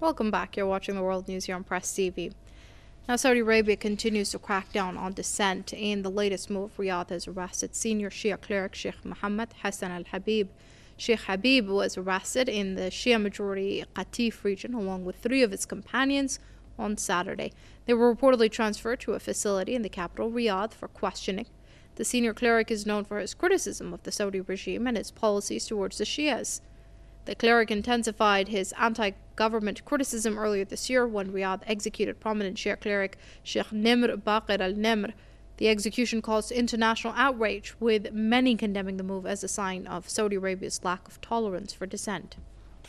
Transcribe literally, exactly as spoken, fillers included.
Welcome back. You're watching the World News here on Press T V. Now, Saudi Arabia continues to crack down on dissent. In the latest move, Riyadh has arrested senior Shia cleric Sheikh Mohammed Hassan al-Habib. Sheikh Habib was arrested in the Shia-majority Qatif region along with three of his companions on Saturday. They were reportedly transferred to a facility in the capital, Riyadh, for questioning. The senior cleric is known for his criticism of the Saudi regime and its policies towards the Shias. The cleric intensified his anti-government criticism earlier this year when Riyadh executed prominent Shia cleric Sheikh Nimr Baqir al-Nimr. The execution caused international outrage, with many condemning the move as a sign of Saudi Arabia's lack of tolerance for dissent.